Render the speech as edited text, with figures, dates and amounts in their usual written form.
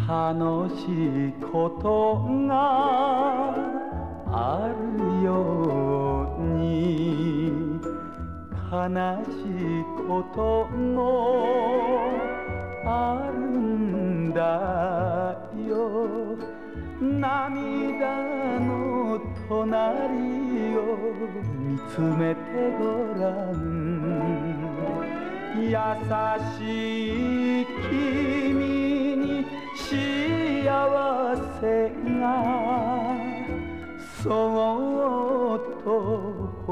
楽しいことがあるように悲しいこともあるんだよ。涙の隣を見つめてごらん。優しい君に幸せがそっと